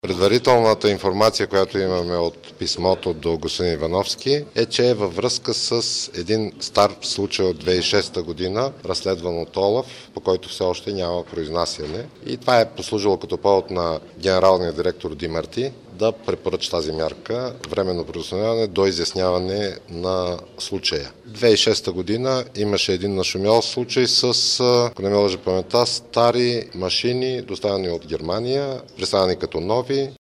Предварителната информация, която имаме от писмото до господин Ивановски, е, че е във връзка с един стар случай от 2006 година, разследван от ОЛАФ, по който все още няма произнасяне. И това е послужило като повод на генералния директор Димарти да препоръча тази мярка, временно преустановяване до изясняване на случая. 2006 година имаше един нашумял случай с, ако не ме лъжа паметта, стари машини, доставени от Германия, представени като нови.